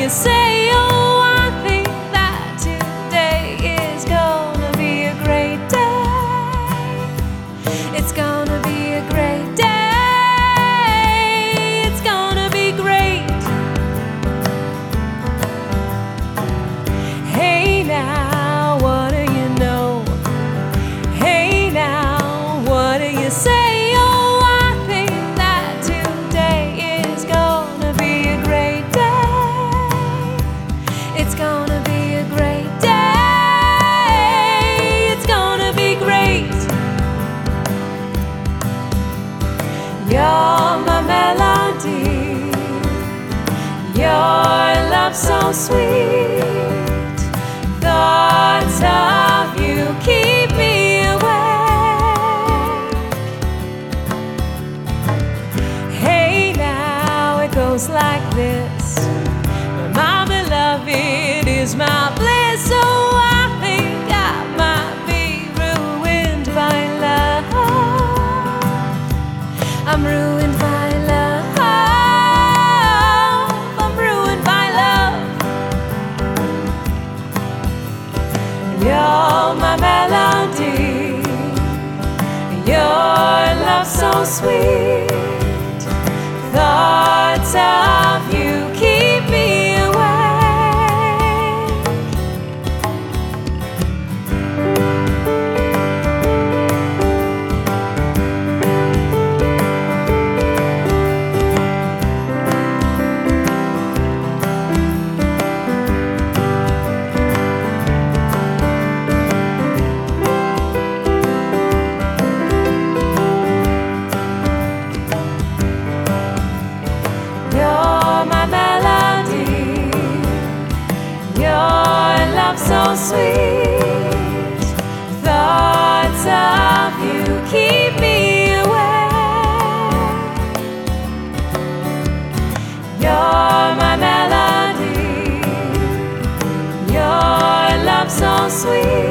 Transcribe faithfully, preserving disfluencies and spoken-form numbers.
you say? Oh, I think that today is gonna be a great day. It's gonna be a great day. It's gonna be great. Hey now, what do you know? Hey now, what do you say? It's gonna be a great day. It's gonna be great. You're my melody. Your love so sweet. Thoughts of you keep me awake. Hey now, it goes like this. My beloved is my bliss. Oh, I think I might be ruined by love. I'm ruined by love. I'm ruined by love. You're my melody. Your love so sweet. Thoughts of you keep me so sweet. Thoughts of you keep me awake. You're my melody. Your love so sweet.